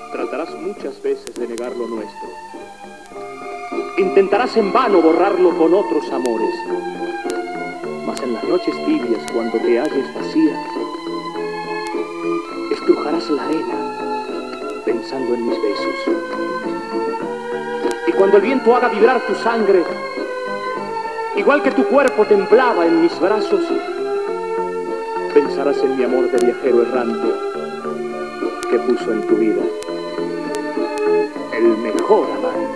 Tratarás muchas veces de negar lo nuestro. Intentarás en vano borrarlo con otros amores. Mas en las noches tibias, cuando te halles vacía, estrujarás la arena pensando en mis besos. Y cuando el viento haga vibrar tu sangre, igual que tu cuerpo temblaba en mis brazos, pensarás en mi amor de viajero errante que puso en tu vida el mejor amante.